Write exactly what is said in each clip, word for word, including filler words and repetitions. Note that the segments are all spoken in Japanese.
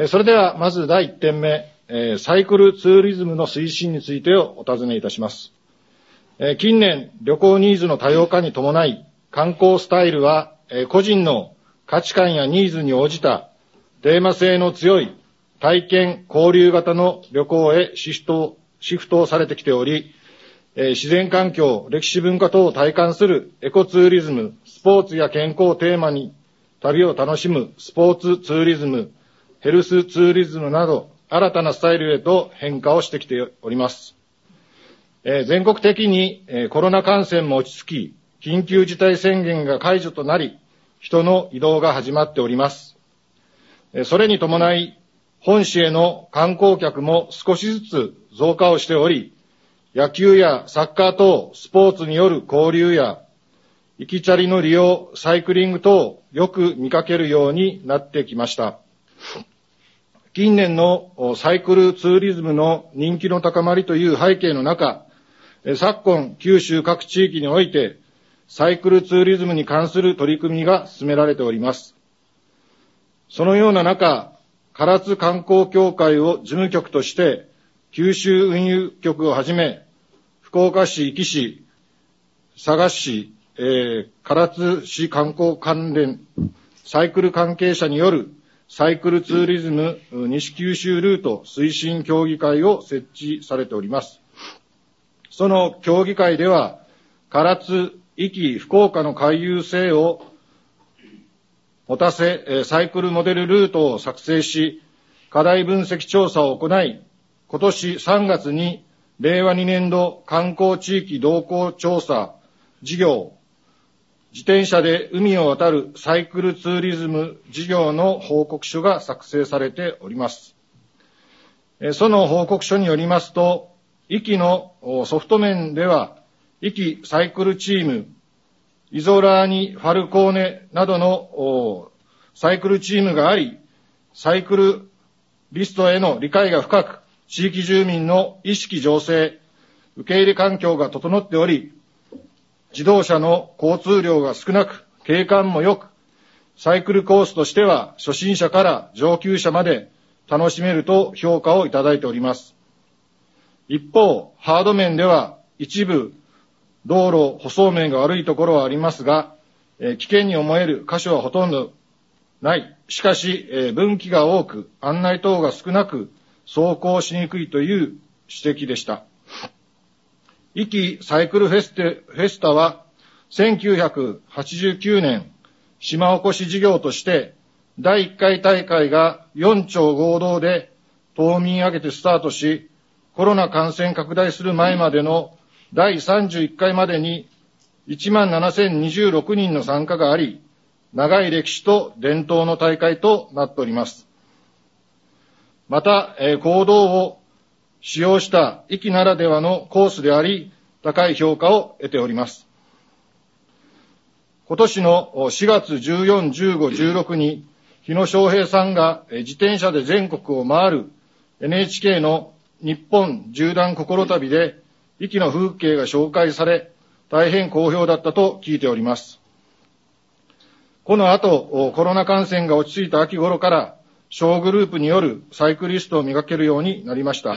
それでは、まずだいいってんめ、サイクルツーリズムの推進についてお尋ねいたします。近年、旅行ニーズの多様化に伴い、観光スタイルは、個人の価値観やニーズに応じたテーマ性の強い体験・交流型の旅行へシフト、シフトされてきており、自然環境、歴史文化等を体感するエコツーリズム、スポーツや健康をテーマに旅を楽しむスポーツツーリズム、ヘルスツーリズムなど、新たなスタイルへと変化をしてきております。えー、全国的に、えー、コロナ感染も落ち着き、緊急事態宣言が解除となり、人の移動が始まっております。えー、それに伴い、本市への観光客も少しずつ増加をしており、野球やサッカー等スポーツによる交流や、行きチャリの利用、サイクリング等よく見かけるようになってきました。近年のサイクルツーリズムの人気の高まりという背景の中、昨今、九州各地域において、サイクルツーリズムに関する取り組みが進められております。そのような中、唐津観光協会を事務局として、九州運輸局をはじめ、福岡市、壱岐市、佐賀市、えー、唐津市観光関連、サイクル関係者によるサイクルツーリズム西九州ルート推進協議会を設置されております。その協議会では、唐津、壱岐、福岡の回遊性を持たせ、サイクルモデルルートを作成し、課題分析調査を行い、今年さんがつにれいわにねんど観光地域動向調査事業、自転車で海を渡るサイクルツーリズム事業の報告書が作成されております。その報告書によりますと、壱岐のソフト面では、壱岐サイクルチーム、イゾラーニ・ファルコーネなどのサイクルチームがあり、サイクルリストへの理解が深く、地域住民の意識醸成、受け入れ環境が整っており、自動車の交通量が少なく、景観も良く、サイクルコースとしては初心者から上級者まで楽しめると評価をいただいております。一方、ハード面では一部道路舗装面が悪いところはありますが、えー、危険に思える箇所はほとんどない。しかし、えー、分岐が多く、案内等が少なく、走行しにくいという指摘でした。壱岐サイクルフェステ、フェスタはせんきゅうひゃくはちじゅうきゅうねん島おこし事業としてだいいっかい大会がよん町合同で島民挙げてスタートし、コロナ感染拡大する前までのだいさんじゅういっかいまでにいちまんななせんにじゅうろくにんの参加があり、長い歴史と伝統の大会となっております。また、えー、行動を使用した壱岐ならではのコースであり、高い評価を得ております。今年のしがつじゅうよん、じゅうご、じゅうろくに、日野翔平さんが自転車で全国を回る エヌエイチケー の日本縦断心旅で、壱岐の風景が紹介され、大変好評だったと聞いております。この後、コロナ感染が落ち着いた秋頃から、小グループによるサイクリストを磨けるようになりました。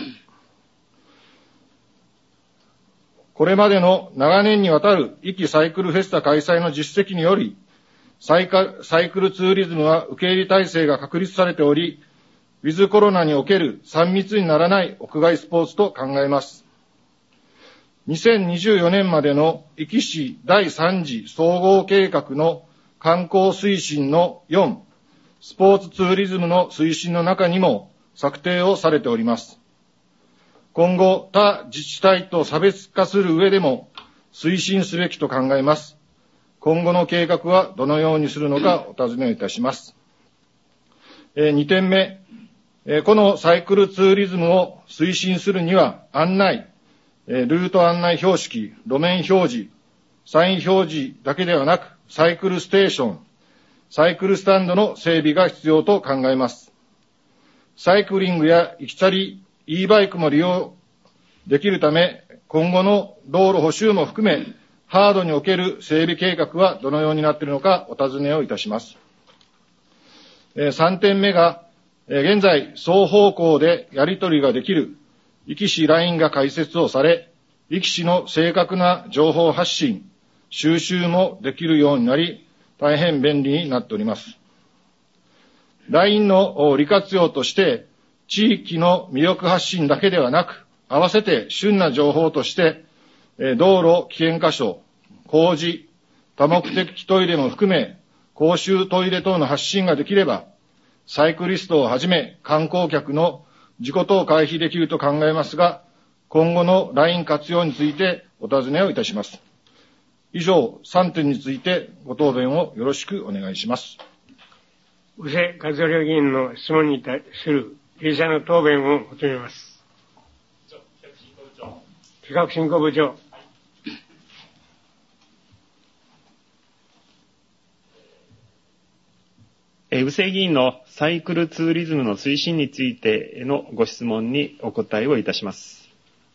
これまでの長年にわたる壱岐サイクルフェスタ開催の実績により、サイカ、サイクルツーリズムは受け入れ体制が確立されており、ウィズコロナにおけるさん密にならない屋外スポーツと考えます。にせんにじゅうよねんまでの壱岐市だいさん次総合計画の観光推進のよん、スポーツツーリズムの推進の中にも策定をされております。今後、他自治体と差別化する上でも推進すべきと考えます。今後の計画はどのようにするのかお尋ねいたします。えー、にてんめ、えー、このサイクルツーリズムを推進するには案内、えー、ルート案内標識、路面表示、サイン表示だけではなく、サイクルステーション、サイクルスタンドの整備が必要と考えます。サイクリングや行きチャリ、e バイクも利用できるため、今後の道路補修も含め、ハードにおける整備計画はどのようになっているのかお尋ねをいたします。さんてんめが、 現在、双方向でやり取りができる、壱岐市 ライン が開設をされ、壱岐市の正確な情報発信、収集もできるようになり、大変便利になっております。ライン の利活用として、地域の魅力発信だけではなく、合わせて旬な情報として、道路危険箇所、工事、多目的トイレも含め、公衆トイレ等の発信ができれば、サイクリストをはじめ観光客の事故等を回避できると考えますが、今後の ライン 活用についてお尋ねをいたします。以上さんてんについてご答弁をよろしくお願いします。 宇瀬和弘議員の質問に対する理事者の答弁を求めます。企画進行部長。 宇瀬議員のサイクルツーリズムの推進についてのご質問にお答えをいたします。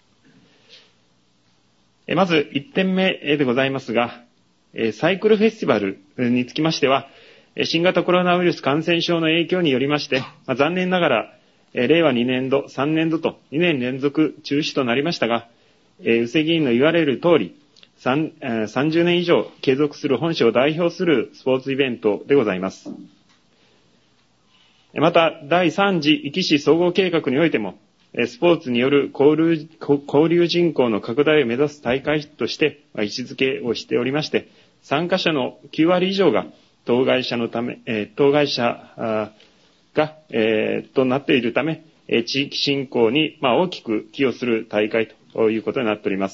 まずいってんめでございますが、サイクルフェスティバルにつきましては、新型コロナウイルス感染症の影響によりまして、残念ながられいわにねんど、さんねんどとにねん連続中止となりましたが、宇瀬議員の言われる通り、さんじゅうねん以上継続する本市を代表するスポーツイベントでございます。また、だいさん次壱岐市総合計画においても、スポーツによる交流、交流人口の拡大を目指す大会として位置づけをしておりまして、参加者のきゅうわり以上が当該者のため、当該者が、えー、となっているため、地域振興に、まあ、大きく寄与する大会ということになっております。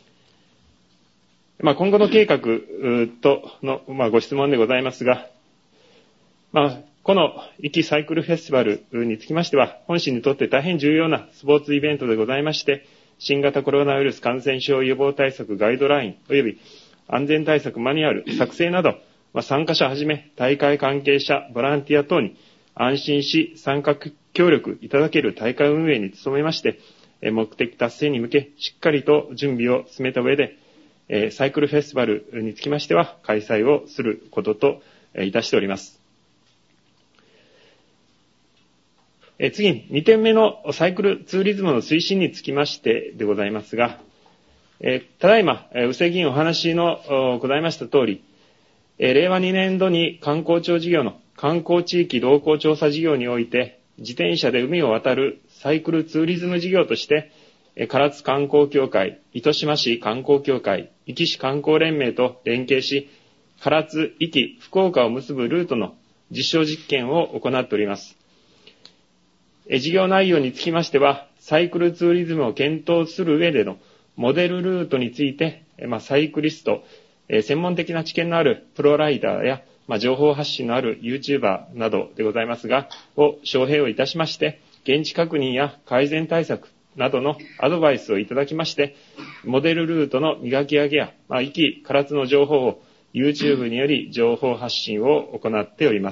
まあ、今後の計画との、まあ、ご質問でございますが、まあ、この壱岐サイクルフェスティバルにつきましては、本市にとって大変重要なスポーツイベントでございまして、新型コロナウイルス感染症予防対策ガイドライン及び安全対策マニュアル作成など、まあ、参加者はじめ大会関係者、ボランティア等に安心し参加協力いただける大会運営に努めまして、目的達成に向けしっかりと準備を進めた上で、サイクルフェスティバルにつきましては開催をすることといたしております。次ににてんめのサイクルツーリズムの推進につきましてでございますが、ただいま宇瀬議員お話のございました通り、れいわにねんどに観光庁事業の観光地域動向調査事業において、自転車で海を渡るサイクルツーリズム事業として、唐津観光協会、糸島市観光協会、壱岐市観光連盟と連携し、唐津、壱岐、福岡を結ぶルートの実証実験を行っております。事業内容につきましては、サイクルツーリズムを検討する上でのモデルルートについて、まあ、サイクリスト、専門的な知見のあるプロライダーや、まあ、情報発信のある YouTuber などでございますが、を招聘をいたしまして、現地確認や改善対策などのアドバイスをいただきまして、モデルルートの磨き上げや、まあ、壱岐、唐津の情報を YouTube により情報発信を行っております。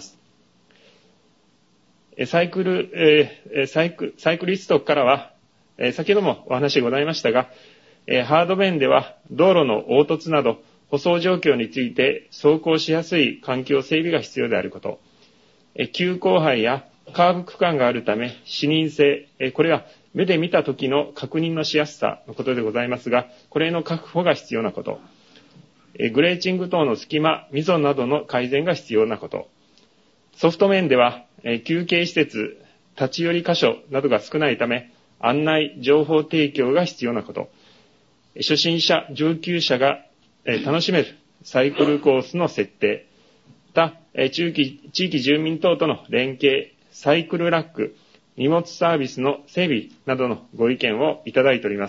サイクル、えー、サイク、サイクリストからは、えー、先ほどもお話がございましたが、えー、ハード面では道路の凹凸など舗装状況について走行しやすい環境整備が必要であること、えー、急勾配やカーブ区間があるため視認性、えー、これは目で見た時の確認のしやすさのことでございますが、これの確保が必要なこと、えー、グレーチング等の隙間、溝などの改善が必要なこと、ソフト面では、えー、休憩施設、立ち寄り箇所などが少ないため、案内、情報提供が必要なこと、初心者、上級者が、えー、楽しめるサイクルコースの設定、また、えー、地域、地域住民等との連携、サイクルラック、荷物サービスの整備などのご意見をいただいております。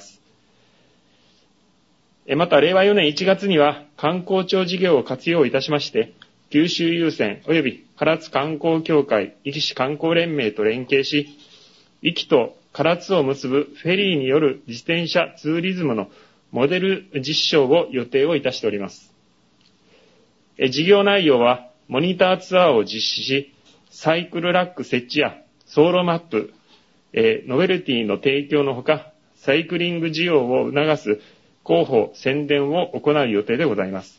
えー、また、れいわよねんいちがつには観光庁事業を活用いたしまして、九州郵船及び唐津観光協会、壱岐市観光連盟と連携し、壱岐と唐津を結ぶフェリーによる自転車ツーリズムのモデル実証を予定をいたしております。え事業内容は、モニターツアーを実施し、サイクルラック設置や走路マップ、えノベルティの提供のほか、サイクリング需要を促す広報、宣伝を行う予定でございます。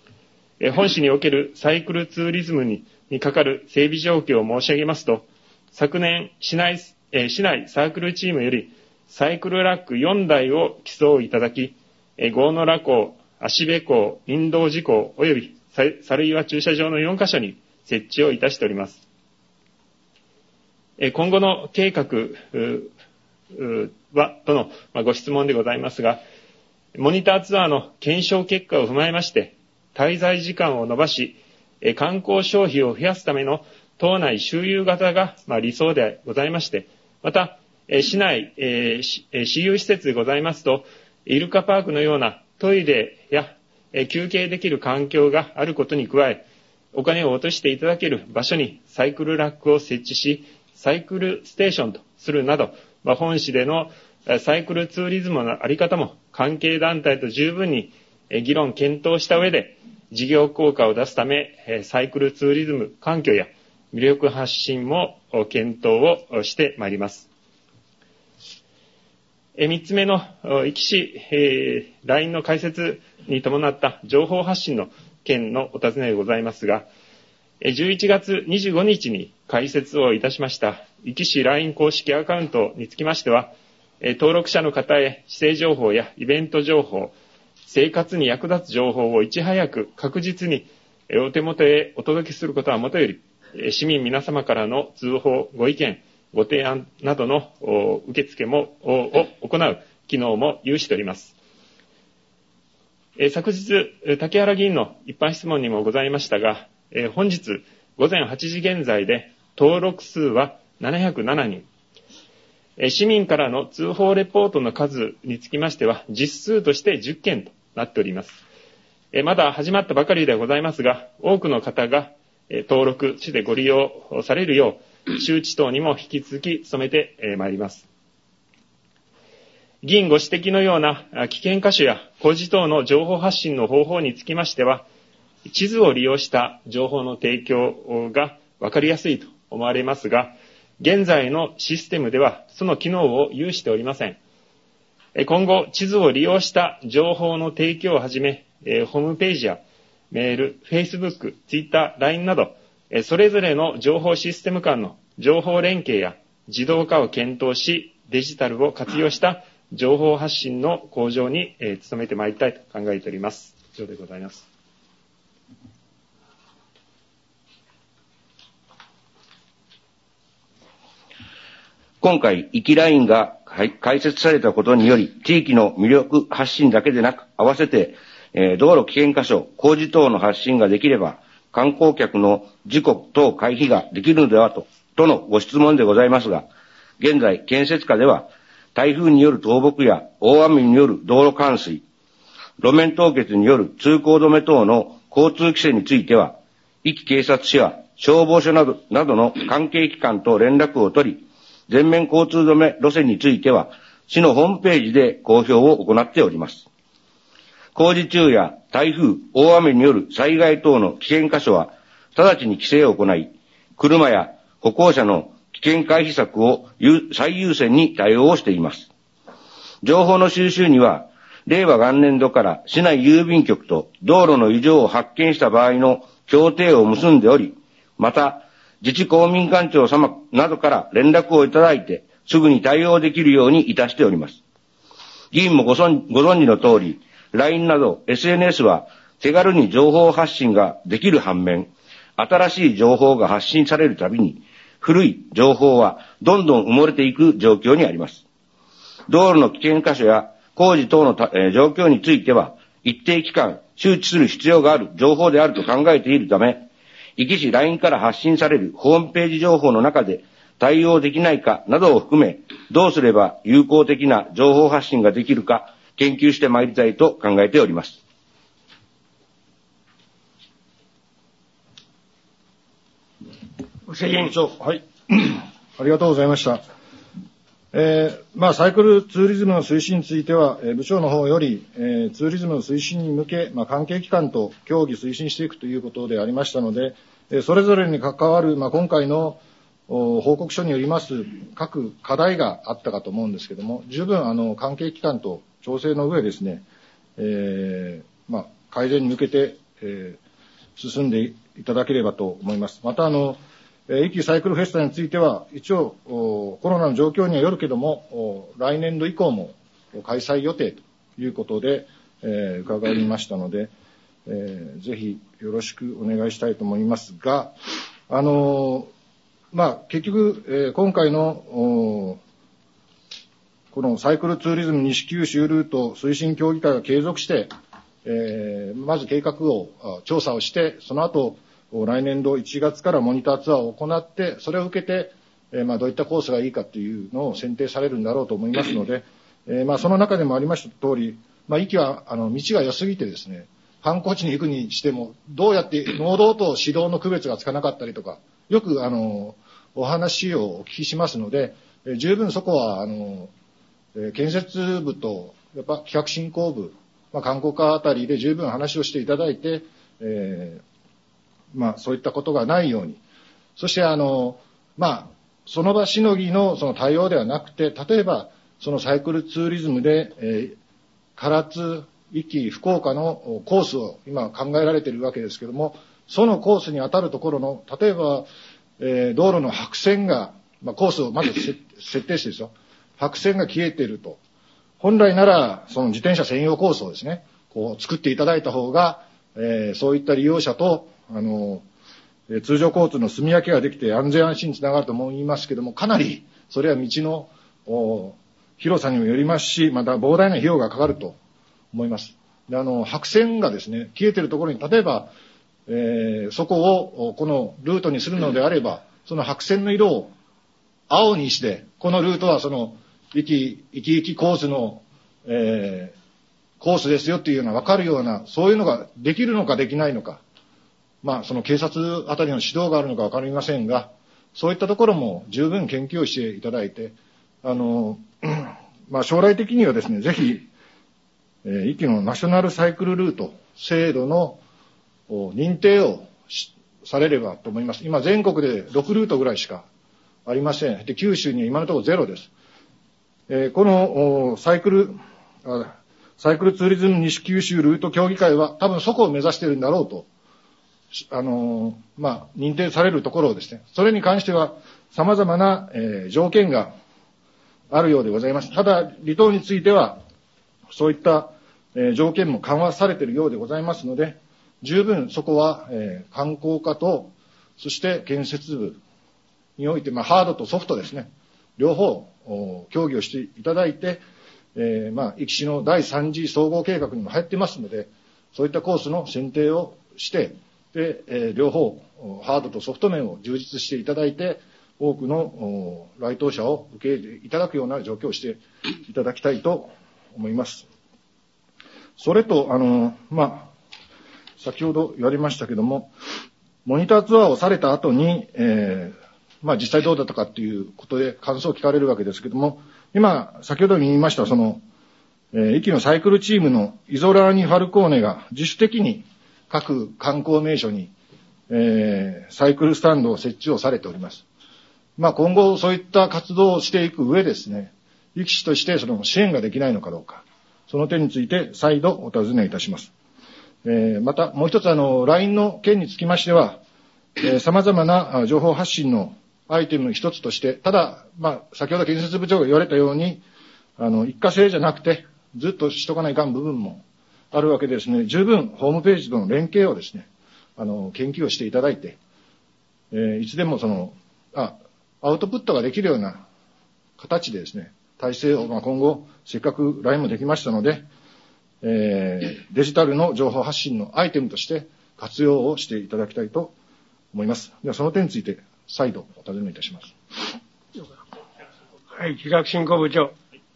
本市におけるサイクルツーリズムに、にかかる整備状況を申し上げますと、 昨年市内、えー、市内サークルチームよりサイクルラックよんだいを寄贈いただき、えー、郷野良港、芦部港、林道寺港及び猿岩駐車場のよんカ所に設置をいたしております。えー、今後の計画は、との、まあ、ご質問でございますが、モニターツアーの検証結果を踏まえまして、滞在時間を延ばし、えー、観光消費を増やすための島内周遊型が、まあ、理想でございまして、また、えー、市内、えー、私有施設でございますと、イルカパークのようなトイレや、えー、休憩できる環境があることに加え、お金を落としていただける場所にサイクルラックを設置し、サイクルステーションとするなど、まあ、本市でのサイクルツーリズムのあり方も関係団体と十分に議論検討した上で、事業効果を出すため、サイクルツーリズム環境や魅力発信も検討をしてまいります。三つ目の、壱岐市、えー、ライン の開設に伴った情報発信の件のお尋ねでございますが、じゅういちがつにじゅうごにちに開設をいたしました壱岐市 ライン 公式アカウントにつきましては、登録者の方へ施政情報やイベント情報、生活に役立つ情報をいち早く確実にお手元へお届けすることはもとより、市民皆様からの通報、ご意見、ご提案などの受付もを行う機能も有しております。昨日、竹原議員の一般質問にもございましたが、本日午前はちじ現在で登録数はななひゃくななにん、市民からの通報レポートの数につきましては実数としてじゅっけんとなっております。まだ始まったばかりでございますが、多くの方が登録してご利用されるよう周知等にも引き続き努めてまいります。議員ご指摘のような危険箇所や工事等の情報発信の方法につきましては、地図を利用した情報の提供が分かりやすいと思われますが、現在のシステムではその機能を有しておりません。今後、地図を利用した情報の提供をはじめ、ホームページやメール、Facebook、Twitter、ライン など、それぞれの情報システム間の情報連携や自動化を検討し、デジタルを活用した情報発信の向上に努めてまいりたいと考えております。以上でございます。 今回、壱岐ラインが開設されたことにより、地域の魅力発信だけでなく、合わせて、えー、道路危険箇所、工事等の発信ができれば、観光客の事故等回避ができるのではと、とのご質問でございますが、現在、建設課では、台風による倒木や大雨による道路冠水、路面凍結による通行止め等の交通規制については、壱岐警察署や消防署など、などの関係機関と連絡を取り、全面交通止め路線については、市のホームページで公表を行っております。工事中や台風、大雨による災害等の危険箇所は、直ちに規制を行い、車や歩行者の危険回避策を最優先に対応しています。情報の収集には、令和元年度から市内郵便局と道路の異常を発見した場合の協定を結んでおり、また、自治公民館長様などから連絡をいただいて、すぐに対応できるようにいたしております。議員もご存知の通り、ライン など エスエヌエス は手軽に情報発信ができる反面、新しい情報が発信されるたびに、古い情報はどんどん埋もれていく状況にあります。道路の危険箇所や工事等の、えー、状況については、一定期間周知する必要がある情報であると考えているため、壱岐市 ライン から発信されるホームページ情報の中で対応できないかなどを含め、どうすれば有効的な情報発信ができるか研究してまいりたいと考えております。 ご責任。 はい。ありがとうございました。えー、まあ、サイクルツーリズムの推進については、えー、部長の方より、えー、ツーリズムの推進に向け、まあ、関係機関と協議推進していくということでありましたので、えー、それぞれに関わる、まあ、今回の報告書によります各課題があったかと思うんですけれども、十分あの関係機関と調整の上ですね、えー、まあ、改善に向けて、えー、進んでいただければと思います。またあの、 えー、壱岐サイクルフェスタについては、一応、コロナの状況にはよるけども、来年度以降も開催予定ということで、えー、伺いましたので、えー、ぜひよろしくお願いしたいと思いますが、あのー、まあ、結局、えー、今回の、このサイクルツーリズム西九州ルート推進協議会が継続して、えー、まず計画を、調査をして、その後、来年度いちがつからモニターツアーを行って、それを受けて、えー、まあ、どういったコースがいいかというのを選定されるんだろうと思いますので、えー、まあ、その中でもありました通り、まあ、壱岐は、あの、道が良すぎてですね、観光地に行くにしても、どうやって農道と市道の区別がつかなかったりとか、よく、あの、お話をお聞きしますので、えー、十分そこは、あの、えー、建設部と、やっぱ企画振興部、まあ、観光課あたりで十分話をしていただいて、えー、まあ、そういったことがないように。そして、あの、まあ、その場しのぎのその対応ではなくて、例えば、そのサイクルツーリズムで、えー、唐津、壱岐、福岡のコースを今考えられているわけですけれども、そのコースに当たるところの、例えば、えー、道路の白線が、まあ、コースをまず設定してですよ。白線が消えていると。本来なら、その自転車専用コースをですね、こう作っていただいた方が、えー、そういった利用者と、あの、えー、通常交通の住み分けができて安全安心につながると思いますけども、かなり、それは道の、お広さにもよりますし、また膨大な費用がかかると思います。で、あの、白線がですね、消えているところに、例えば、えー、そこをこのルートにするのであれば、その白線の色を青にして、このルートはその、生き、生き生きコースの、えー、コースですよっていうような分かるような、そういうのができるのかできないのか。まあ、その警察あたりの指導があるのか分かりませんが、そういったところも十分研究をしていただいて、あの、まあ、将来的にはですね、ぜひ、えー、壱岐のナショナルサイクルルート制度の認定をされればと思います。今、全国でろくルートぐらいしかありません。で、九州には今のところゼロです。えー、このサイクル、サイクルツーリズム西九州ルート協議会は多分そこを目指しているんだろうと、あのー、まあ、認定されるところをですね、それに関しては様々な、えー、条件があるようでございます。ただ、離島については、そういった、えー、条件も緩和されているようでございますので、十分そこは、えー、観光課と、そして建設部において、まあ、ハードとソフトですね、両方、協議をしていただいて、えー、まあ、壱岐市の第三次総合計画にも入ってますので、そういったコースの選定をして、で、えー、両方、ハードとソフト面を充実していただいて、多くの来島者を受け入れていただくような状況をしていただきたいと思います。それと、あの、まあ、先ほど言われましたけども、モニターツアーをされた後に、えー、まあ実際どうだったかっていうことで感想を聞かれるわけですけども、今、先ほど言いました、その、えー、壱岐のサイクルチームのイゾラーニ・ファルコーネが自主的に各観光名所に、えー、サイクルスタンドを設置をされております。まあ今後そういった活動をしていく上ですね、壱岐市としてその支援ができないのかどうか、その点について再度お尋ねいたします。えー、またもう一つあの、ライン の件につきましては、えー、様々な情報発信のアイテムの一つとして、ただ、まあ、先ほど建設部長が言われたように、あの、一過性じゃなくて、ずっとしとかないかん部分もあるわけですね。十分、ホームページとの連携をですね、あの、研究をしていただいて、えー、いつでもその、あ、アウトプットができるような形でですね、体制を、まあ、今後、せっかく ライン もできましたので、えー、デジタルの情報発信のアイテムとして活用をしていただきたいと思います。では、その点について、再度お尋ねいたします。 はい、企画振興部長。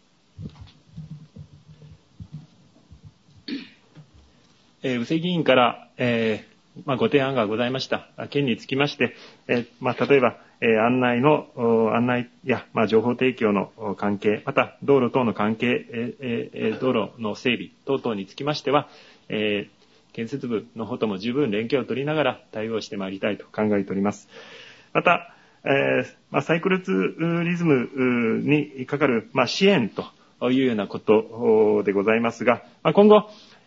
えー、宇瀬議員から、えーまあ、ご提案がございました件につきまして、えーまあ、例えば、えー、案内の案内や、まあ、情報提供の関係、また道路等の関係、えーえー、道路の整備等々につきましては、えー、建設部の方とも十分連携を取りながら対応してまいりたいと考えております。また、えーまあ、サイクルツーリズムにかかる、まあ、支援というようなことでございますが、まあ、今後、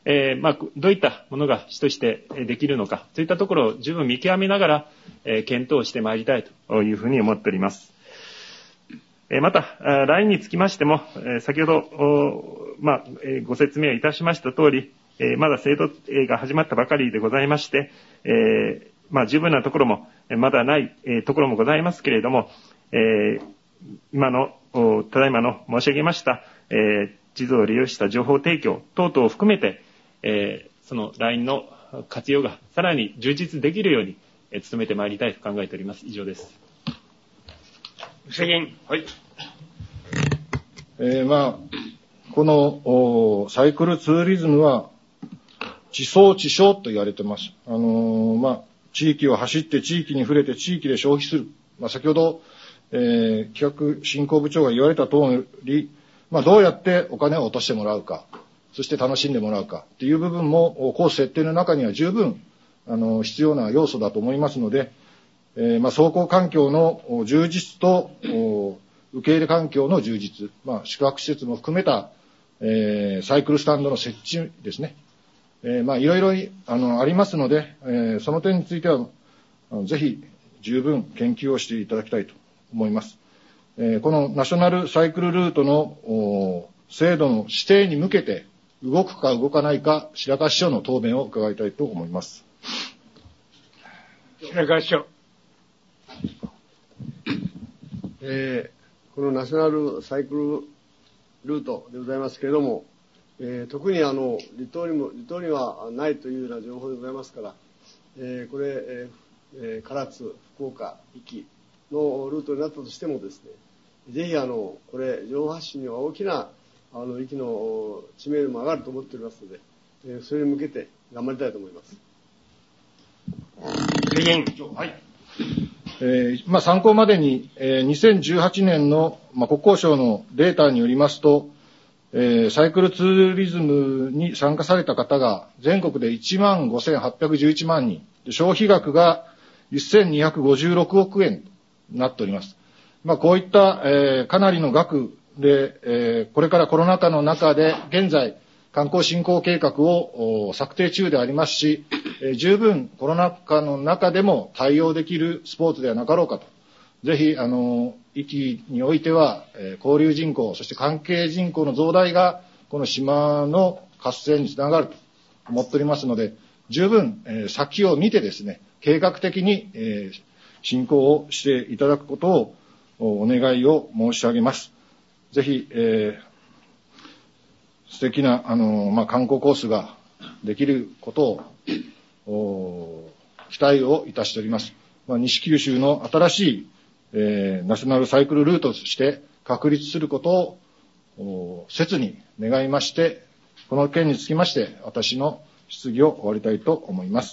えー、まあ、どういったものが主としてできるのか、そういったところを十分見極めながら、えー、検討してまいりたいというふうに思っております。えー、また、ラインにつきましても、えー、先ほど、まあ、えー、ご説明いたしました通り、えー、まだ制度が始まったばかりでございまして、えー、まあ、十分なところも、まだない、えー、ところもございますけれども、えー、今の、ただいまの申し上げました、えー、地図を利用した情報提供等々を含めて、えー、その ライン の活用がさらに充実できるように、えー、努めてまいりたいと考えております。以上です。 責任。 はい。えー、まあ、このサイクルツーリズムは地層地消と言われてます。あのー、まあ、地域を走って地域に触れて地域で消費する。まあ、先ほど、えー、企画振興部長が言われた通り、まあ、どうやってお金を落としてもらうか、そして楽しんでもらうかっていう部分も、コース設定の中には十分、あの、必要な要素だと思いますので、えー、まあ、走行環境の充実と、受け入れ環境の充実、まあ、宿泊施設も含めた、えー、サイクルスタンドの設置ですね。えー、まあ、いろいろ、あの、ありますので、えー、その点については、ぜひ、十分研究をしていただきたいと思います。えー、このナショナルサイクルルートの制度の指定に向けて動くか動かないか、白川市長の答弁を伺いたいと思います。 白川市長。 えー、このナショナルサイクルルートでございますけれども、えー、特にあの離島にも離島にはないというような情報でございますから、えー、これ、えー、唐津、福岡行きのルートになったとしてもですね、ぜひあのこれ情報発信には大きなあの域の知名度も上がると思っておりますので、えー、それに向けて頑張りたいと思います。 責任。 はい。えー、まあ参考までに、えー、にせんじゅうはちねんの、まあ、国交省のデータによりますと、えー、サイクルツーリズムに参加された方が全国でいちまんごせんはっぴゃくじゅういちまんにん、消費額がせんにひゃくごじゅうろくおくえんとなっております。まあこういった、えー、かなりの額で、えー、これからコロナ禍の中で現在観光振興計画を策定中でありますし、えー、十分コロナ禍の中でも対応できるスポーツではなかろうかと。ぜひ、あの、域においては、えー、交流人口、そして関係人口の増大が、この島の活性につながると思っておりますので、十分、えー、先を見てですね、計画的に、えー、進行をしていただくことをお願いを申し上げます。ぜひ、えー素敵な、あの、まあ、観光コースができることを、期待をいたしております。まあ、西九州の新しい、えー、ナショナルサイクルルートとして確立することを、切に願いまして、この件につきまして、私の質疑を終わりたいと思います。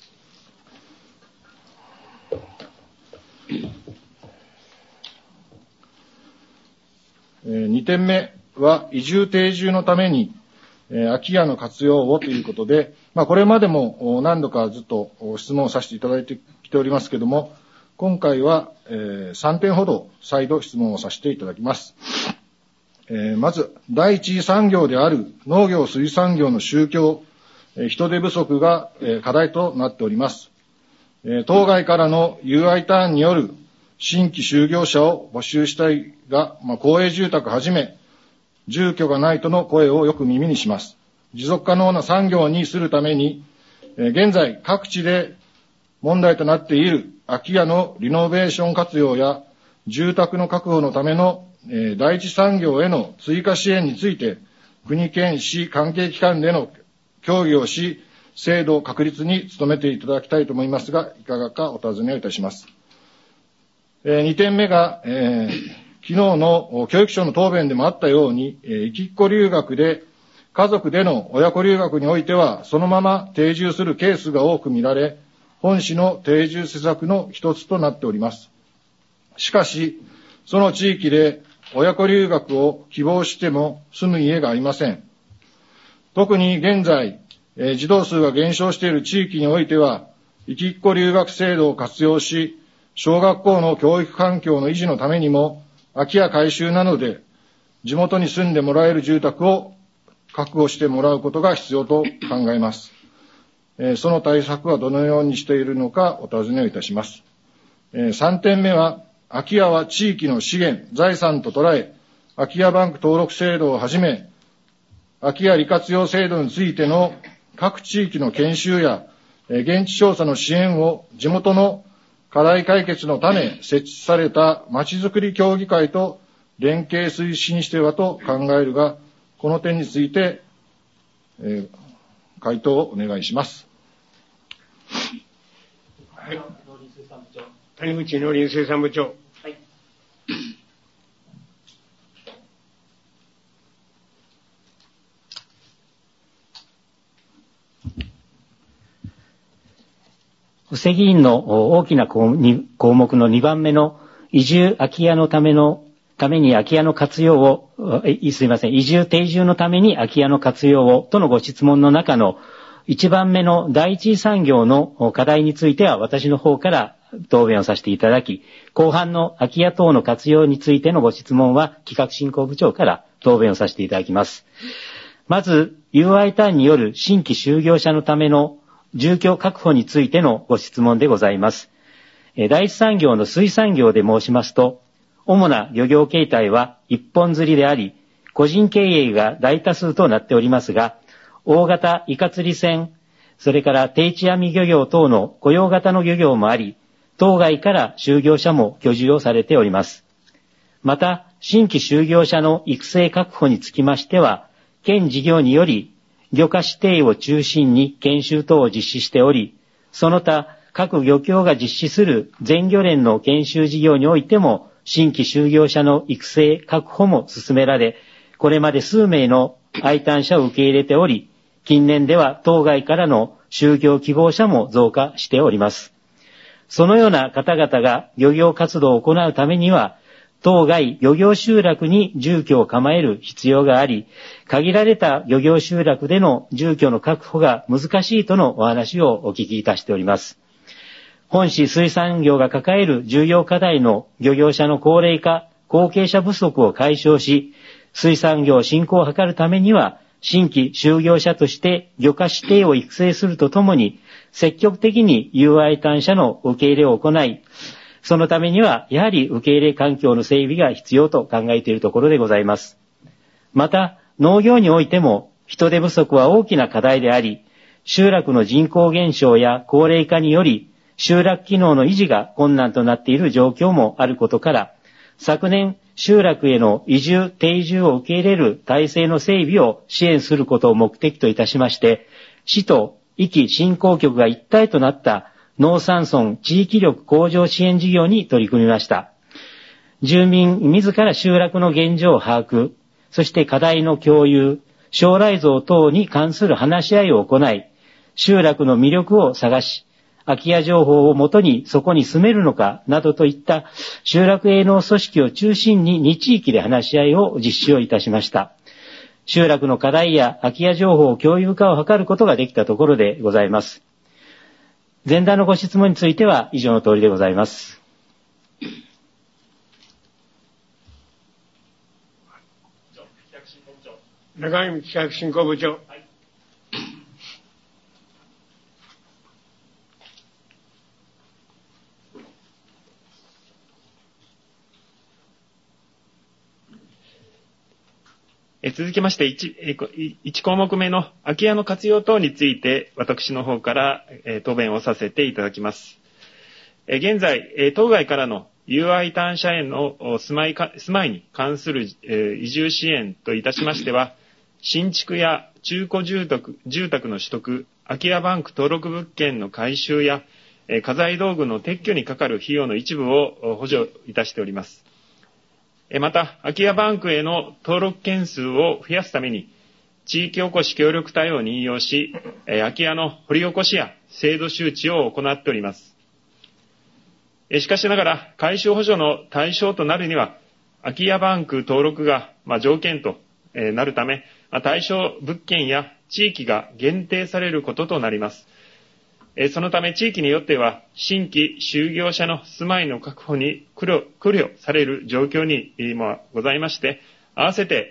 えー、にてんめ。は移住定住のために、えー、空き家の活用をということで、まあこれまでも何度かずっと質問をさせていただいてきておりますけれども、今回は、えー、さんてんほど再度質問をさせていただきます。えー、まず、第一次産業である農業水産業の就業、えー、人手不足が、えー、課題となっております。えー、当該からの ユーアイ ターンによる新規就業者を募集したいが、まあ、公営住宅はじめ、住居がないとの声をよく耳にします。持続可能な産業にするために、えー、現在各地で問題となっている空き家のリノベーション活用や住宅の確保のための、えー、第一産業への追加支援について、国県市関係機関での協議をし、制度確立に努めていただきたいと思いますが、いかがかお尋ねをいたします。えー、にてんめが、えー昨日の教育省の答弁でもあったように、いきっこ留学で家族での親子留学においてはそのまま定住するケースが多く見られ、本市の定住施策の一つとなっております。しかし、その地域で親子留学を希望しても住む家がありません。特に現在、児童数が減少している地域においては、いきっこ留学制度を活用し、小学校の教育環境の維持のためにも、空き家改修などで地元に住んでもらえる住宅を覚悟してもらうことが必要と考えます。その対策はどのようにしているのかお尋ねをいたします。さんてんめは、空き家は地域の資源、財産と捉え、空き家バンク登録制度をはじめ、空き家利活用制度についての各地域の研修や現地調査の支援を地元の課題解決のため設置されたまちづくり協議会と連携推進してはと考えるが、この点について、えー、回答をお願いします。 はい。谷口農林水産部長。はい。 布施議員の大きな項目のにばんめの移住空き家のためのために空き家の活用を、すいません、移住定住のために空き家の活用をとのご質問の中のいちばんめの第一次産業の課題については私の方から答弁をさせていただき、後半の空き家等の活用についてのご質問は企画振興部長から答弁をさせていただきます。まず、ユーアイ ターンによる新規就業者のための住居確保についてのご質問でございます。第一産業の水産業で申しますと、主な漁業形態は一本釣りであり、個人経営が大多数となっておりますが、大型イカ釣り船、それから定置網漁業等の雇用型の漁業もあり、当該から就業者も居住をされております。また、新規就業者の育成確保につきましては、県事業により、漁家指定を中心に研修等を実施しており、その他、各漁協が実施する全漁連の研修事業においても、新規就業者の育成確保も進められ、これまで数名のIターン者を受け入れており、近年では当該からの就業希望者も増加しております。そのような方々が漁業活動を行うためには、当該漁業集落に住居を構える必要があり、限られた漁業集落での住居の確保が難しいとのお話をお聞きいたしております。本市水産業が抱える重要課題の漁業者の高齢化、後継者不足を解消し、水産業振興を図るためには、新規就業者として漁家指定を育成するとともに、積極的に ユーアイ ターン者の受け入れを行い、そのためには、やはり受け入れ環境の整備が必要と考えているところでございます。また、農業においても、人手不足は大きな課題であり、集落の人口減少や高齢化により、集落機能の維持が困難となっている状況もあることから、昨年、集落への移住、定住を受け入れる体制の整備を支援することを目的といたしまして、市と壱岐振興局が一体となった農山村地域力向上支援事業に取り組みました。住民自ら集落の現状を把握、そして課題の共有、将来像等に関する話し合いを行い、集落の魅力を探し、空き家情報をもとにそこに住めるのかなどといった集落営農組織を中心にに地域で話し合いを実施をいたしました。集落の課題や空き家情報共有化を図ることができたところでございます。前段のご質問については以上の通りでございます。 中身企画振興部長。はい。 え続きまして 1, 1項目目の空き家の活用等について私の方から答弁をさせていただきます。現在、当該からの ユーアイ ターン者への住まいか、住まいに関する移住支援といたしましては、新築や中古住宅、住宅の取得、空き家バンク登録物件の改修や家財道具の撤去にかかる費用の一部を補助いたしております。また、空き家バンクへの登録件数を増やすために、地域おこし協力隊を任用し、空き家の掘り起こしや制度周知を行っております。しかしながら、改修補助の対象となるには、空き家バンク登録が条件となるため、対象物件や地域が限定されることとなります。そのため地域によっては新規就業者の住まいの確保に苦慮される状況に今ございまして、合わせて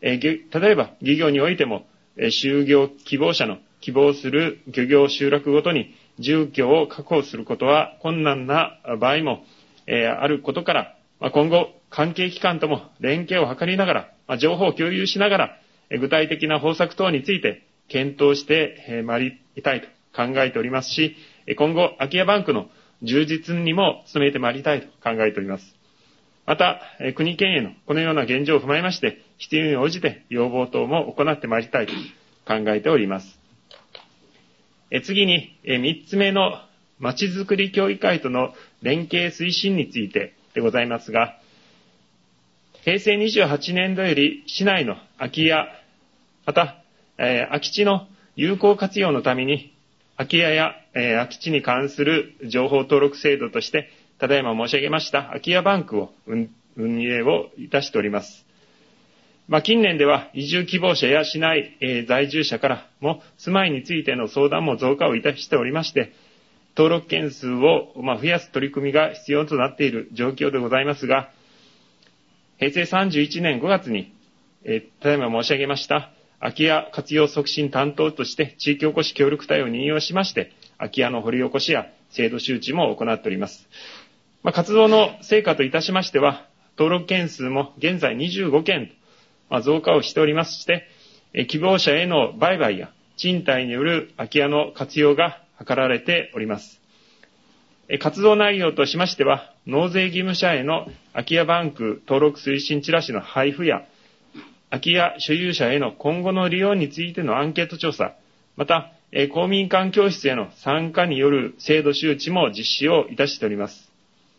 えー、例えば漁業においても、えー、就業希望者の希望する漁業集落ごとに住居を確保することは困難な場合も、えー、あることから、まあ、今後関係機関とも連携を図りながら、まあ、情報を共有しながら、えー、具体的な方策等について検討してまいりたいと考えておりますし、今後空き家バンクの充実にも努めてまいりたいと考えております。また、国県へのこのような現状を踏まえまして、必要に応じて要望等も行ってまいりたいと考えております。次に、三つ目のまちづくり協議会との連携推進についてでございますが、平成にじゅうはちねんどより市内の空き家、また、空き地の有効活用のために、空き家や、えー、空き地に関する情報登録制度として、ただいま申し上げました空き家バンクを運営をいたしております。まあ、近年では移住希望者や市内、えー、在住者からも住まいについての相談も増加をいたしておりまして、登録件数を、まあ、増やす取り組みが必要となっている状況でございますが、平成さんじゅういちねんごがつに、えー、ただいま申し上げました空き家活用促進担当として地域おこし協力隊を任用しまして、空き家の掘り起こしや制度周知も行っております。まあ、活動の成果といたしましては、登録件数も現在にじゅうごけんと、まあ、増加をしておりまして、え希望者への売買や賃貸による空き家の活用が図られております。え活動内容としましては、納税義務者への空き家バンク登録推進チラシの配布や、空き家所有者への今後の利用についてのアンケート調査、また、え公民館教室への参加による制度周知も実施をいたしております。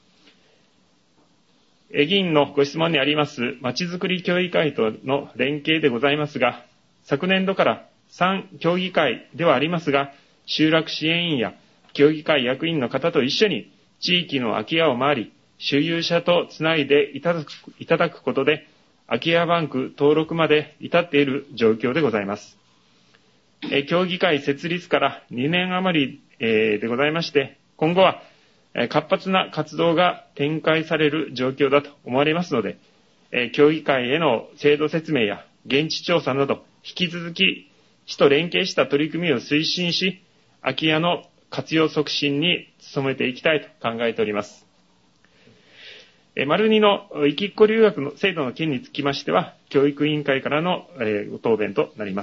え議員のご質問にあります、まちづくり協議会との連携でございますが、昨年度からさん協議会ではありますが、集落支援員や協議会役員の方と一緒に地域の空き家を回り、所有者とつないでいただく、いただくことで、空き家バンク登録まで至っている状況でございます。え協議会設立からにねん余り、えー、でございまして、今後は、えー、活発な活動が展開される状況だと思われますので、えー、協議会への制度説明や現地調査など、引き続き市と連携した取り組みを推進し、空き家の活用促進に努めていきたいと考えております。丸にのいきっこ留学の制度の件につきましては、教育委員会からのご答弁となります。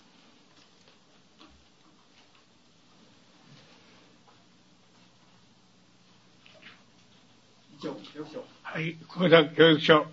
はい、香田教育長。はい、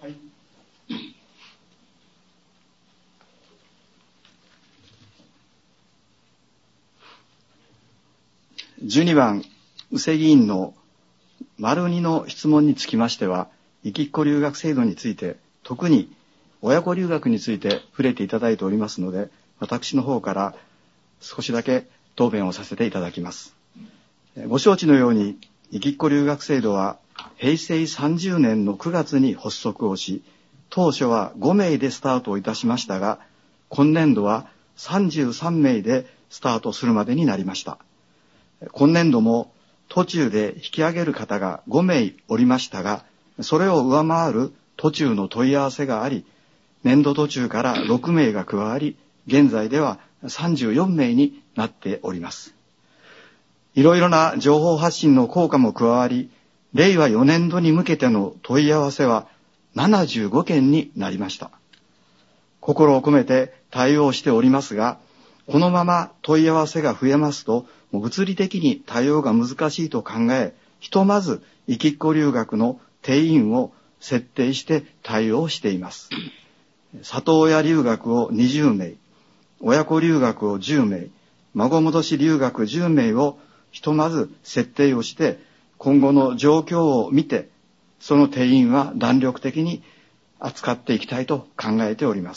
じゅうにばん、宇勢議員の丸にの質問につきましては、いきっこ留学制度について、特に親子留学について触れていただいておりますので、私の方から少しだけ答弁をさせていただきます。ご承知のように、いきっこ留学制度は平成さんじゅうねんのくがつに発足をし、当初はごめいでスタートをいたしましたが、今年度はさんじゅうさんめいでスタートするまでになりました。今年度も途中で引き上げる方がごめいおりましたが、それを上回る途中の問い合わせがあり、年度途中からろくめいが加わり、現在ではさんじゅうよんめいになっております。いろいろな情報発信の効果も加わり、れいわよねんどに向けての問い合わせはななじゅうごけんになりました。心を込めて対応しておりますが、このまま問い合わせが増えますと、物理的に対応が難しいと考え、ひとまずいきっこ留学の定員を設定して対応しています。里親留学をにじゅうめい、親子留学をじゅうめい、孫戻し留学じゅうめいをひとまず設定をして、今後の状況を見て、その定員は弾力的に扱っていきたいと考えております。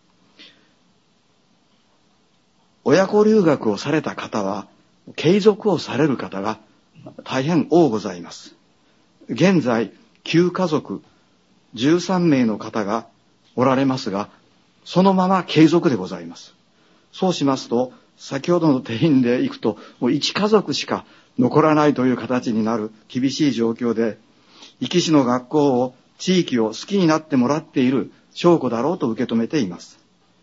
親子留学をされた方は、継続をされる方が大変多ございます。現在、きゅうかぞくじゅうさんめいの方がおられますが、そのまま継続でございます。そうしますと、先ほどの定員でいくと、もういちかぞくしか残らないという形になる厳しい状況で、壱岐市の学校を、地域を好きになってもらっている証拠だろうと受け止めています。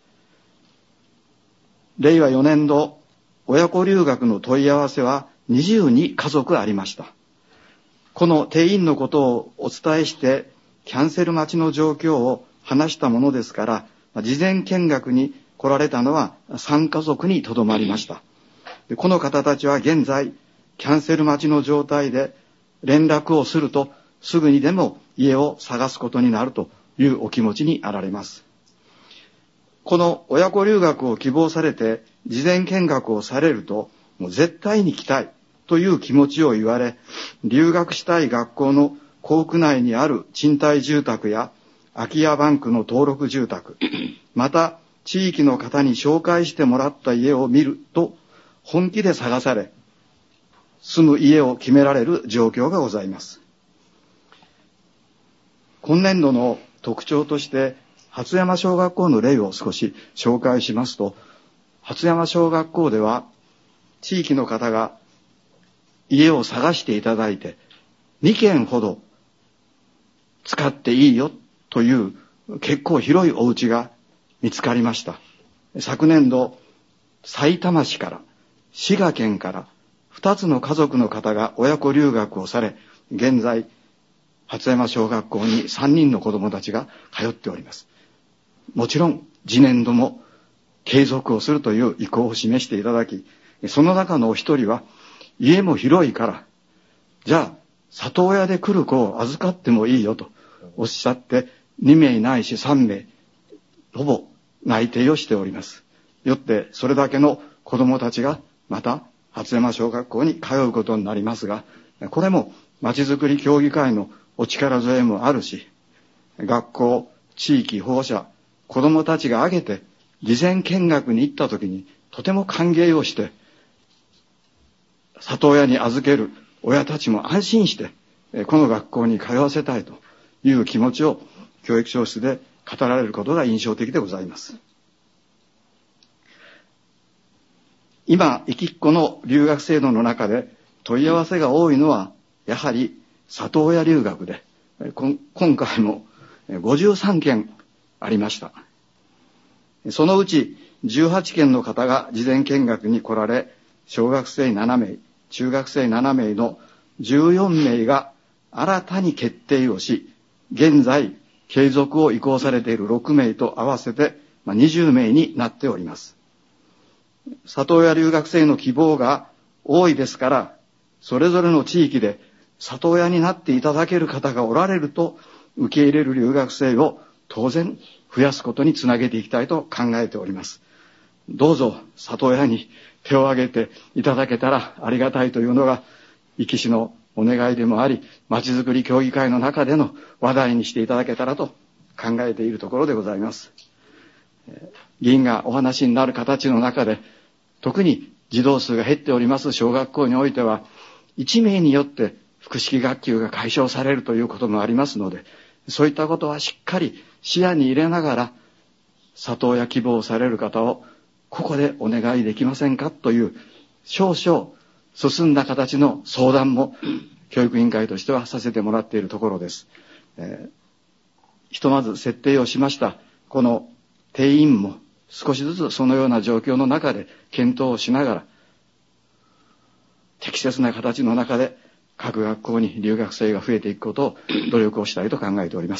れいわよねんど、親子留学の問い合わせはにじゅうにかぞくありました。この定員のことをお伝えして、キャンセル待ちの状況を話したものですから、事前見学に来られたのはさんかぞくにとどまりました。この方たちは現在、キャンセル待ちの状態で連絡をすると、すぐにでも家を探すことになるというお気持ちにあられます。この親子留学を希望されて、事前見学をされると、もう絶対に来たいという気持ちを言われ、留学したい学校の校区内にある賃貸住宅や空き家バンクの登録住宅、また地域の方に紹介してもらった家を見ると本気で探され、住む家を決められる状況がございます。今年度の特徴として初山小学校の例を少し紹介しますと、初山小学校では地域の方が家を探していただいてにけんほど使っていいよという結構広いお家が見つかりました。昨年度、埼玉市から滋賀県からふたつの家族の方が親子留学をされ、現在初山小学校にさんにんの子どもたちが通っております。もちろん次年度も継続をするという意向を示していただき、その中のお一人は家も広いからじゃあ里親で来る子を預かってもいいよとおっしゃってにめいないしさんめいほぼ内定をしております。よってそれだけの子どもたちがまた初山小学校に通うことになりますが、これもまちづくり協議会のお力添えもあるし、学校、地域、保護者、子どもたちが挙げて事前見学に行った時にとても歓迎をして、里親に預ける親たちも安心してこの学校に通わせたいという気持ちを教育長室で語られることが印象的でございます。今、いきっこの留学制度の中で問い合わせが多いのはやはり里親留学で、今回もごじゅうさんけんありました。そのうちじゅうはちけんの方が事前見学に来られ、小学生ななめい、中学生ななめいのじゅうよんめいが新たに決定をし、現在継続を意向されているろくめいと合わせてにじゅうめいになっております。里親留学生の希望が多いですから、それぞれの地域で里親になっていただける方がおられると、受け入れる留学生を当然増やすことにつなげていきたいと考えております。どうぞ里親に手を挙げていただけたらありがたいというのが壱岐市のお願いでもあり、まちづくり協議会の中での話題にしていただけたらと考えているところでございます。議員がお話になる形の中で、特に児童数が減っております小学校においては、いちめいによって複式学級が解消されるということもありますので、そういったことはしっかり視野に入れながら、里親希望される方をここでお願いできませんかという少々進んだ形の相談も教育委員会としてはさせてもらっているところです。えー、ひとまず設定をしましたこの定員も少しずつそのような状況の中で検討をしながら、適切な形の中で各学校に留学生が増えていくことを努力をしたいと考えております。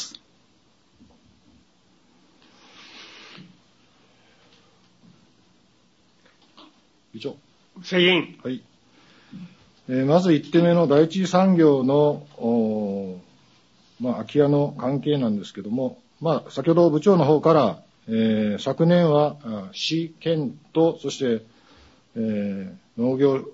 以上。 世銀。 はい。えー、まずいってんめの第一次産業の、まあ、空き家の関係なんですけども、まあ、先ほど部長の方から、えー、昨年は市、県と、そして、えー、農業、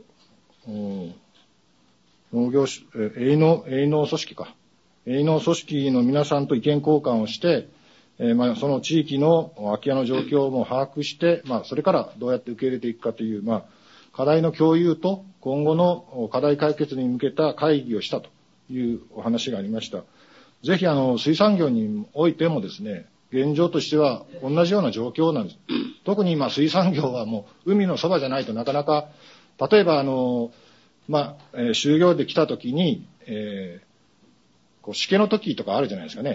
農業、営農、営農組織か。営農組織の皆さんと意見交換をして、えー、まあ、その地域の空き家の状況も把握して、まあ、それからどうやって受け入れていくかという、まあ、課題の共有と今後の課題解決に向けた会議をしたというお話がありました。ぜひ、あの、水産業においてもですね、現状としては同じような状況なんです。特に今、水産業はもう海のそばじゃないとなかなか、例えば、あの、まあ、えー、就業で来た時に、えー、こう、しけの時とかあるじゃないですかね。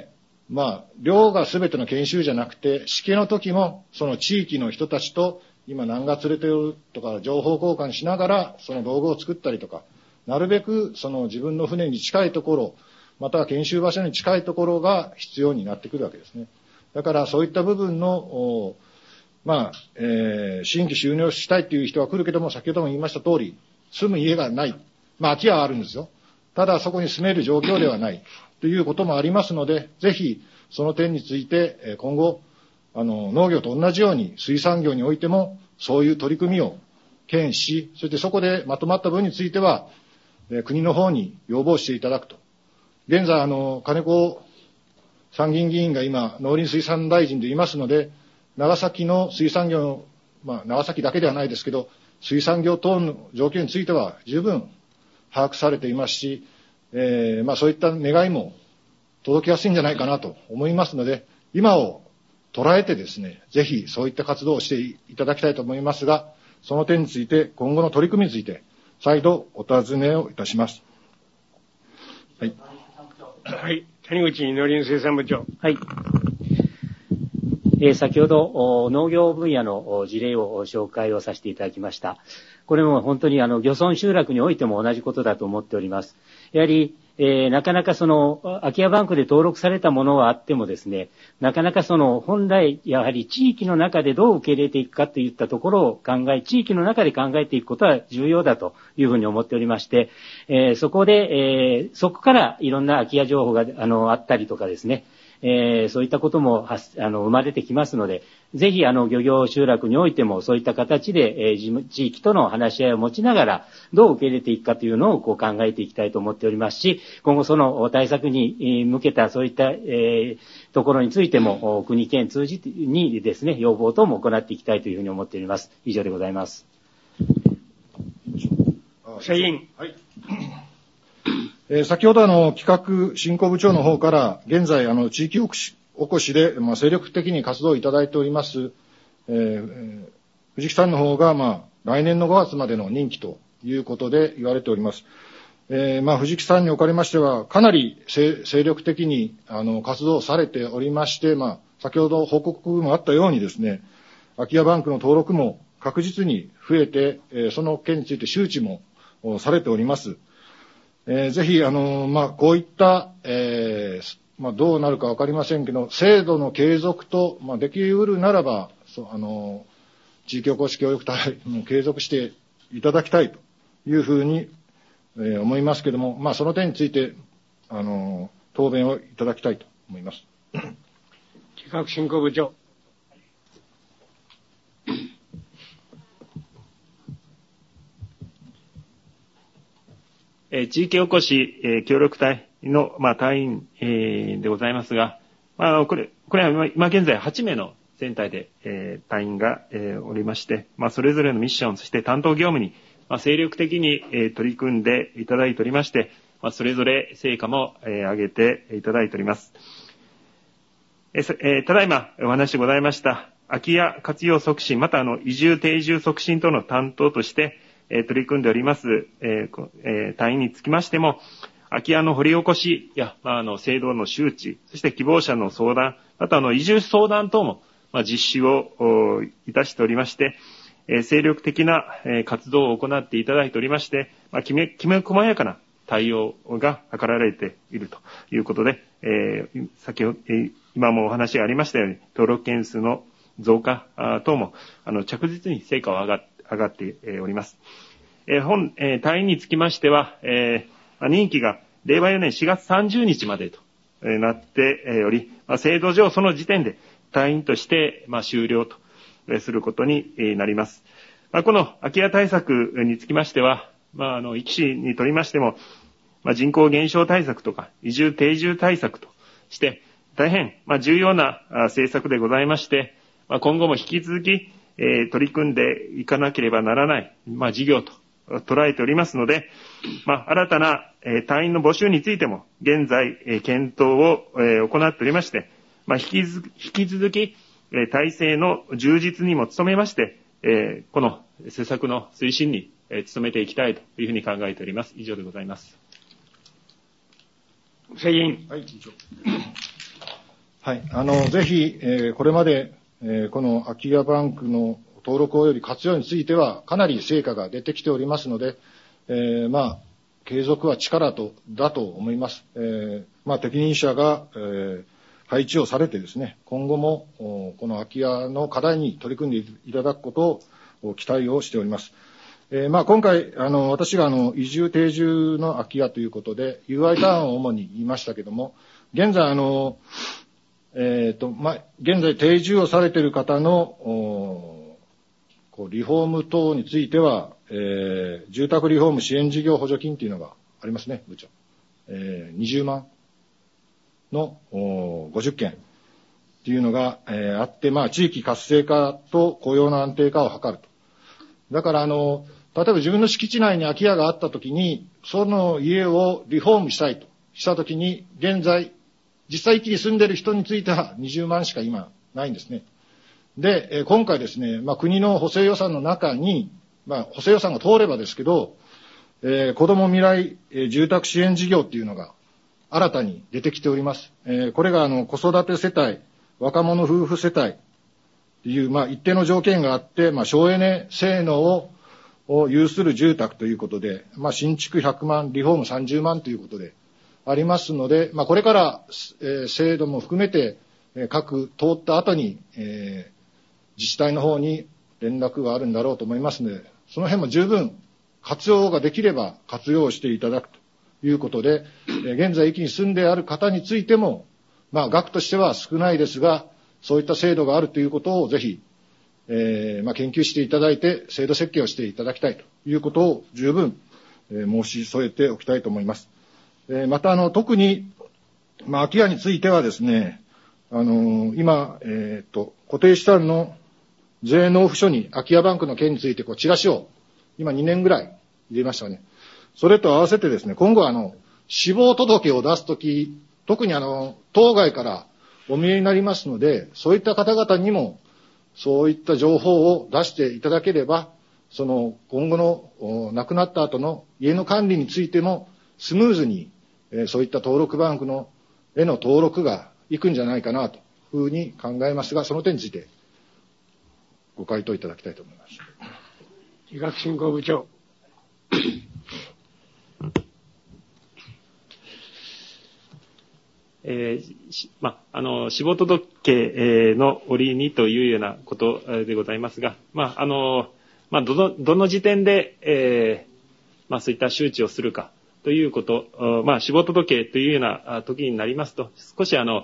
まあ、量が全ての研修じゃなくて、試験の時も、その地域の人たちと、今何が釣れてるとか、情報交換しながら、その道具を作ったりとか、なるべくその自分の船に近いところ、または研修場所に近いところが必要になってくるわけですね。だからそういった部分の、まあ、えー、新規収入したいという人は来るけども、先ほども言いました通り、住む家がない。まあ、空き家はあるんですよ。ただそこに住める状況ではない。ということもありますので、ぜひその点について、今後、あの、農業と同じように水産業においても、そういう取り組みを検し、そしてそこでまとまった分については、国の方に要望していただくと。現在、あの、金子参議院議員が今、農林水産大臣でいますので、長崎の水産業の、まあ、長崎だけではないですけど、水産業等の状況については十分把握されていますし、えー、まあそういった願いも届きやすいんじゃないかなと思いますので、今を捉えてですね、ぜひそういった活動をしていただきたいと思いますが、その点について、今後の取り組みについて、再度お尋ねをいたします。はい。 はい。谷口農林水産部長。 はい。えー、先ほど農業分野の事例を紹介をさせていただきました。これも本当にあの漁村集落においても同じことだと思っております。やはり、えー、なかなかその空き家バンクで登録されたものはあってもですね、なかなかその本来やはり地域の中でどう受け入れていくかといったところを考え、地域の中で考えていくことは重要だというふうに思っておりまして、えー、そこで、えー、そこからいろんな空き家情報があのあったりとかですね、えー、そういったこともあの生まれてきますので、ぜひあの漁業集落においてもそういった形で、えー、地域との話し合いを持ちながらどう受け入れていくかというのをこう考えていきたいと思っておりますし、今後その対策に向けたそういった、えー、ところについても国県通じてにですね、要望等も行っていきたいというふうに思っております。以上でございます。 委員。 はい。えー、先ほどあの企画振興部長の方から現在あの地域おこし、おこしで、まあ、精力的に活動をいただいております、えー、藤木さんの方が、まあ、来年のごがつまでの任期ということで言われております。えー、まあ、藤木さんにおかれましてはかなり精力的にあの活動されておりまして、まあ、先ほど報告もあったようにですね、空き家バンクの登録も確実に増えて、えー、その件について周知もされております。えー、ぜひ、あの、まあ、こういった、えー、まあ、どうなるかわかりませんけど、制度の継続と、まあ、できうるならば、そあの、地域おこし協力隊も継続していただきたいというふうに、えー、思いますけれども、まあ、その点について、あの、答弁をいただきたいと思います。 企画振興部長。 えー、地域おこし、えー、協力隊の、まあ、隊員、えー、でございますが、まあ、これ、これは今現在はちめいの全体で、えー、隊員が、えー、おりまして、まあ、それぞれのミッション、そして担当業務に、まあ、精力的に、えー、取り組んでいただいておりまして、まあ、それぞれ成果も、えー、上げていただいております。えーえー、ただいまお話ございました、空き家活用促進、またあの移住定住促進等の担当として、えー、取り組んでおります、えーえー、隊員につきましても、空き家の掘り起こしや、まあ、あの制度の周知、そして希望者の相談、またあの移住相談等も、まあ、実施をいたしておりまして、えー、精力的な、えー、活動を行っていただいておりまして、まあ、きめ、きめ細やかな対応が図られているということで、えー、先ほど、えー、今もお話がありましたように、登録件数の増加等もあの着実に成果を上がって上がっております。えー、本、えー、隊員につきましては、えー、任期がれいわよねんしがつさんじゅうにちまでと、えー、なっており、まあ、制度上その時点で隊員として、まあ、終了とすることになります。まあ、この空き家対策につきましては、まあ、あの、壱岐市にとりましても、まあ、人口減少対策とか移住定住対策として、大変、まあ、重要な政策でございまして、まあ、今後も引き続き、えー、取り組んでいかなければならない、まあ、事業と捉えておりますので、まあ、新たな、えー、隊員の募集についても、現在、えー、検討を、えー、行っておりまして、まあ、引きず、引き続き、えー、体制の充実にも努めまして、えー、この施策の推進に、えー、努めていきたいというふうに考えております。以上でございます。 責任。 はい、以上。 はい。あの、ぜひ、えー、これまで、えー、この空き家バンクの登録及び活用については、かなり成果が出てきておりますので、えー、まあ、継続は力と、だと思います。えー、まあ、適任者が、えー、配置をされてですね、今後も、この空き家の課題に取り組んでいただくことを期待をしております。えー、まあ、今回、あの、私があの、移住定住の空き家ということで、ユーアイ ターンを主に言いましたけども、現在、あの、えっと、まあ、現在定住をされている方の、こうリフォーム等については、えー、住宅リフォーム支援事業補助金というのがありますね、部長。えー、にじゅうまんのごじゅっけんというのが、えー、あって、まあ、地域活性化と雇用の安定化を図ると。だから、あの、例えば自分の敷地内に空き家があったときに、その家をリフォームしたいとしたときに、現在、実際一気に住んでいる人についてはにじゅうまんしか今ないんですね。で、えー、今回ですね、まあ、国の補正予算の中に、まあ、補正予算が通ればですけど、えー、子ども未来、えー、住宅支援事業っていうのが新たに出てきております。えー、これがあの子育て世帯、若者夫婦世帯っていう、まあ、一定の条件があって、まあ、省エネ性能をを有する住宅ということで、まあ、新築ひゃくまん、リフォームさんじゅうまんということでありますので、まあ、これから、えー、制度も含めて、えー、各通った後に、えー自治体の方に連絡があるんだろうと思いますので、その辺も十分活用ができれば活用していただくということで、現在駅に住んである方についても、まあ額としては少ないですが、そういった制度があるということをぜひ、えー、まあ研究していただいて制度設計をしていただきたいということを十分、えー、申し添えておきたいと思います。えー、またあの特に、まあ空き家についてはですね、あのー、今、えっと、固定資産の税納付書に空き家バンクの件についてこうチラシを今にねんぐらい入れましたね。それと合わせてですね、今後あの死亡届を出すとき、特にあの当該からお見えになりますので、そういった方々にもそういった情報を出していただければ、その今後の亡くなった後の家の管理についてもスムーズに、えー、そういった登録バンクのへの登録がいくんじゃないかなというふうに考えますが、その点についてご回答いただきたいと思います。 企画振興部長。 えーまあ、あの死亡届の折にというようなことでございますが、まああのまあ、どのどの時点で、えーまあ、そういった周知をするかということ、まあ、死亡届というような時になりますと、少しあの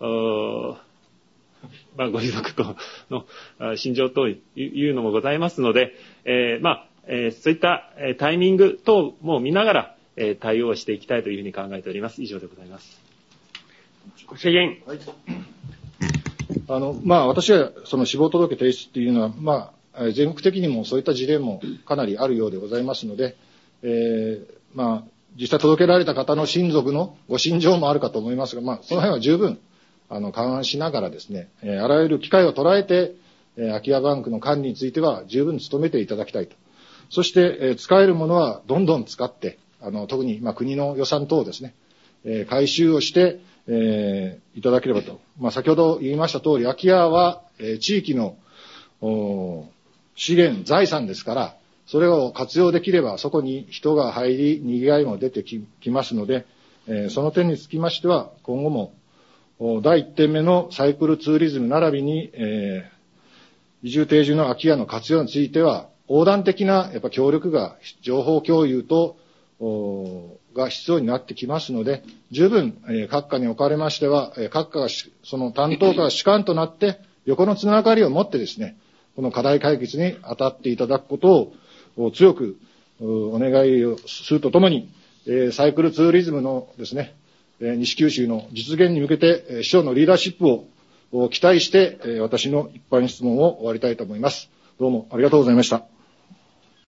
まあ、ご遺族との心情というのもございますので、えー、まあ、えー、そういったタイミング等も見ながら、えー、対応していきたいというふうに考えております。以上でございます。 ご指言。 はい。あの、まあ、私はその死亡届提出っていうのは、まあ、全国的にもそういった事例もかなりあるようでございますので、えー、まあ、実際届けられた方の親族のご心情もあるかと思いますが、まあ、その辺は十分、あの、勘案しながらですね、えー、あらゆる機会を捉えて、えー、空き家バンクの管理については十分努めていただきたいと。そして、えー、使えるものはどんどん使って、あの、特に、まあ、国の予算等をですね、えー、回収をして、えー、いただければと。まあ、先ほど言いました通り、空き家は、えー、地域の資源、財産ですから、それを活用できれば、そこに人が入り、賑わいも出てきますので、えー、その点につきましては、今後も、だいいってんめのサイクルツーリズム並びに、えー、移住定住の空き家の活用については、横断的なやっぱ協力が、情報共有と、が必要になってきますので、十分、えー、各課におかれましては、えー、各課がその担当課が主幹となって、横のつながりを持ってですね、この課題解決に当たっていただくことを強くお願いをするとともに、えー、サイクルツーリズムのですね、えー、西九州の実現に向けて、えー、市長のリーダーシップを期待して、えー、私の一般質問を終わりたいと思います。どうもありがとうございました。